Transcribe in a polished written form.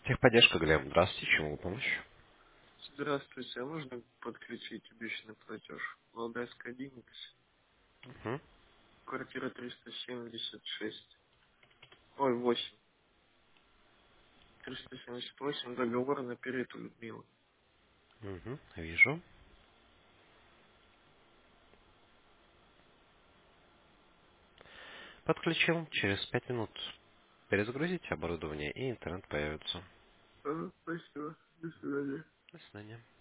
Техподдержка, Глеб. Здравствуйте, чем могу помочь? Здравствуйте, а можно подключить обещанный платеж? Валдайская 11, Угу. квартира 376. Ой, 8. 378, договор на период у Людмилы. Угу. Вижу. Подключил. Через 5 минут перезагрузите оборудование, и интернет появится. Спасибо. До свидания. До свидания.